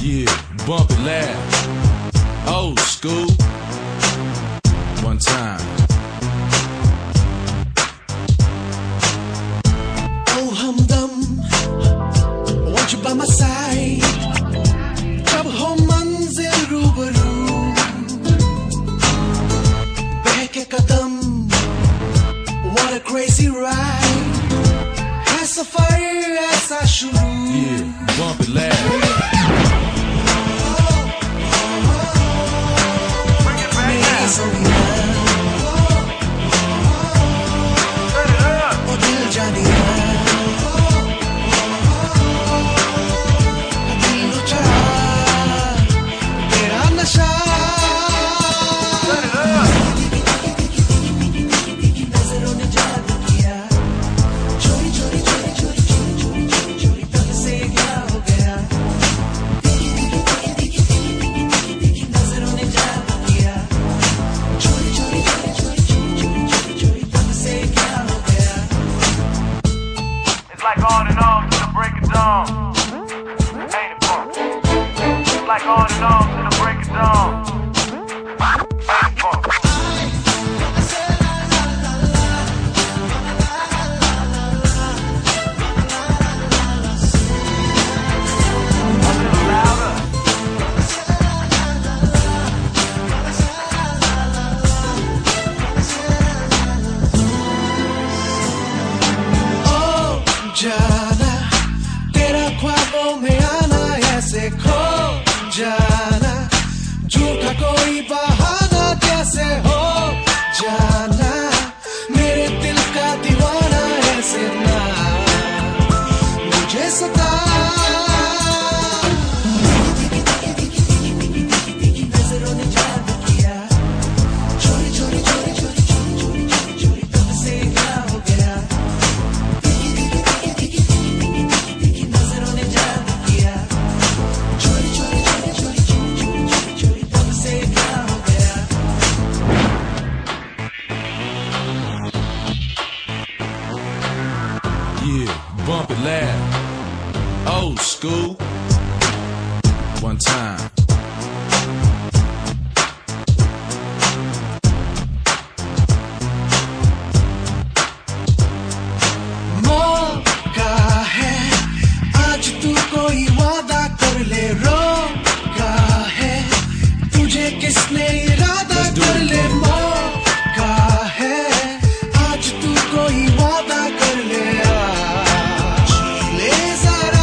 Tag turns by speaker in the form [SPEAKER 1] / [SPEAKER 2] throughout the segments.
[SPEAKER 1] Yeah, bump it loud. Old school. One time.
[SPEAKER 2] Oh humdum, want you by my side. जब हो मंजिल रूबरू, बहके कदम. What a crazy ride. है सफर ऐसा शुरू.
[SPEAKER 1] Yeah, bump it loud.
[SPEAKER 3] Like on and on to the break of dawn. Ain't it fun? Like on and on to the break of dawn. Ain't it fun?
[SPEAKER 2] जाना तेरा ख्वाबों में आना ऐसे खो जाना झूठा कोई बहाना कैसे हो जाना मेरे दिल का दीवाना ऐसे ना मुझे सता नजरों ने जादू किया चोरी चोरी चोरी चोरी चोरी चोरी चोरी कब से क्या हो गया
[SPEAKER 1] Yeah, bump it loud. Old school. One time.
[SPEAKER 2] मौका है आज तू कोई वादा कर ले रोका है तुझे किसने इरादा कर ले मौका है आज तू कोई वादा कर ले आज ले जरा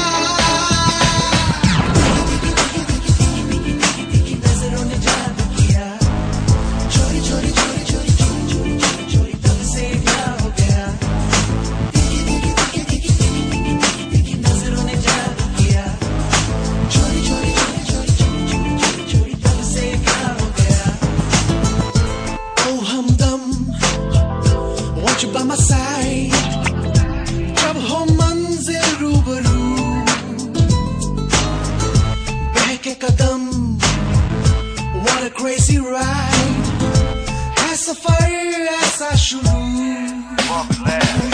[SPEAKER 2] नजरों ने जादू किया चोरी चोरी चोरी चोरी चोरी चोरी चोरी तब से क्या हो गया नजरों ने जादू किया चोरी चोरी चोरी चोरी चोरी चोरी चोरी तब से क्या हो गया Oh हमदम want you by my side जब हो मंजिल रूबरू बहके कदम What a crazy ride है सफर ऐसा शुरू
[SPEAKER 3] Bump it loud.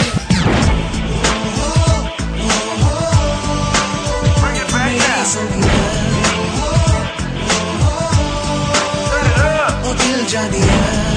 [SPEAKER 3] Bring it back down. Turn it up.
[SPEAKER 2] ओ दिल जानिया